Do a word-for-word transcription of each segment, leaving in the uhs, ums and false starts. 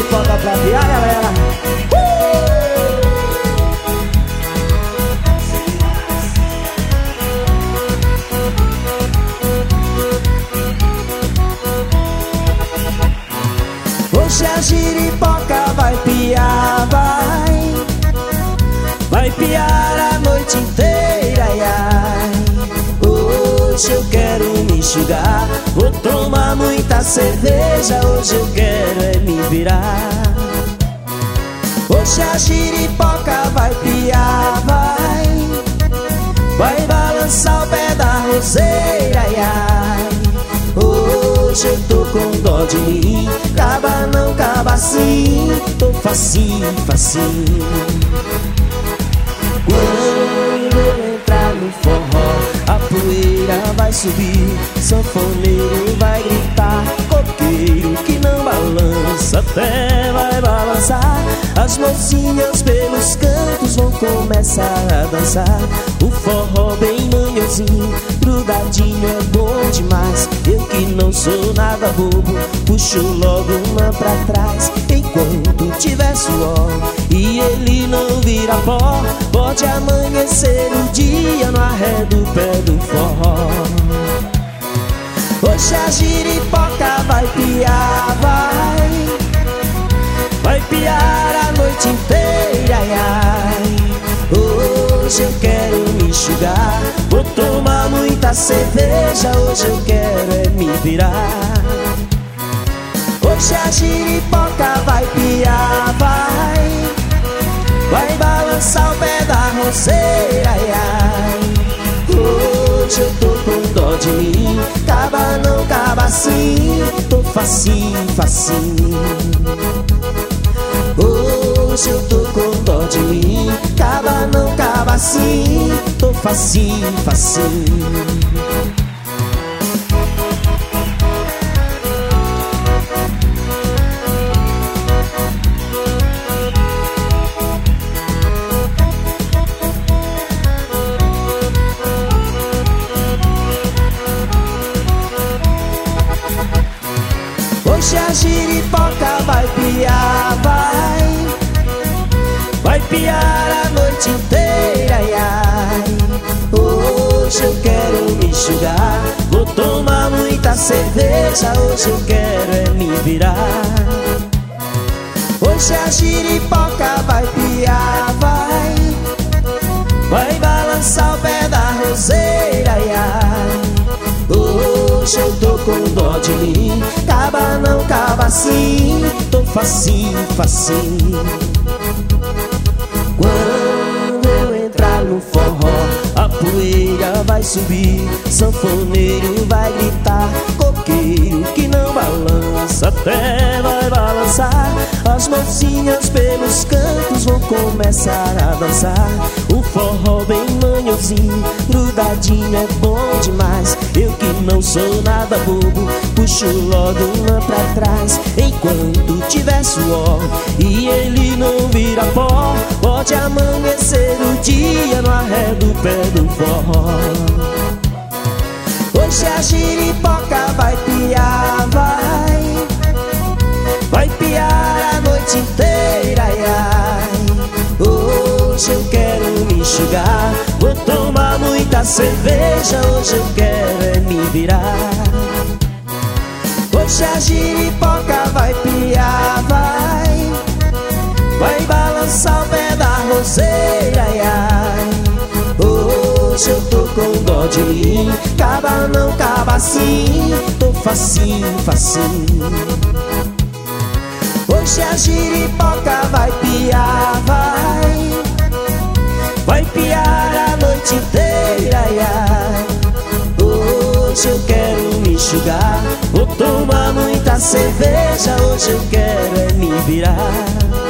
Jeripoca pra piar, galera. Hoje a Jeripoca vai piar, vai. Vai piar a noite inteira, ai, ai. Hoje eu quero me enxugar, vou tomar muita cerveja. Hoje eu quero é me virar. Hoje a Jeripoca vai piar, vai. Vai balançar o pé da roseira, ai, ai. Hoje eu tô com dó de mim, caba não caba assim, tô facinho, facinho. Quando eu entrar no forró, a poeira vai subir, sanfoneiro vai gritar, coqueiro que não balança até vai balançar. As mocinhas pelos cantos vão começar a dançar. O forró bem manhãozinho, grudadinho é bom demais. Eu que não sou nada bobo, puxo logo uma pra trás. Enquanto tiver suor e ele não vira pó, pode amanhecer o dia no arré do pé do forró. Hoje a Jeripoca vai piar, vai. Vai piar a noite inteira, ai, ai. Hoje eu quero me enxugar, vou tomar muita cerveja. Hoje eu quero é me virar. Hoje a Jeripoca vai piar, vai. Vai balançar o pé da roseira, ai, ai. Hoje eu tô com dó de mim, caba não caba assim, tô facinho, facinho. Hoje eu tô com dó de mim, caba não caba assim, tô facinho, facinho. Hoje a Jeripoca vai piar, vai. Vai piar a noite inteira, ai, ai. Hoje eu quero me enxugar, vou tomar muita cerveja. Hoje eu quero é me virar. Hoje a Jeripoca vai piar, vai. Vai balançar o pé da roseira, ai, ai. Hoje eu tô com dó de mim, caba não caba assim, tô facinho, facinho. Quando eu entrar no forró, a poeira vai subir, sanfoneiro vai gritar, coqueiro que não balança até vai balançar. As mocinhas pelos cantos vão começar a dançar. O forró bem manhãozinho, grudadinho é bom demais. Eu que não sou nada bobo, puxo logo uma pra trás. Enquanto tiver suor e ele não vira pó, pode amanhecer o dia no arré do pé do forró. Hoje a Jeripoca vai piar, vai. Vai piar a noite inteira, ai, ai. Hoje eu quero me enxugar, vou tomar muita cerveja. Hoje eu quero é me virar. Hoje a Jeripoca vai piar, vai. Vai balançar o pé da roseira, ai, ai. Hoje eu tô com dó de mim, caba não caba assim, tô facinho, facinho. Hoje a Jeripoca vai piar, vai. Vai piar a noite inteira, ai, ai. Hoje eu quero me enxugar, vou tomar muita cerveja. Hoje eu quero é me virar.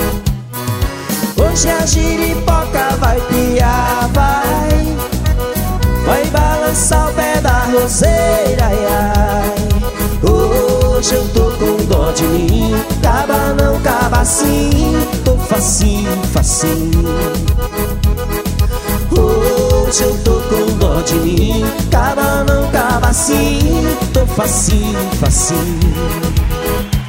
Hoje a Jeripoca vai piar, vai. Vai balançar o pé da roseira, ai, ai. Hoje eu tô com dó de mim, caba não caba assim, tô facinho, facinho. Hoje eu tô com dó de mim, caba não caba assim, tô facinho, facinho.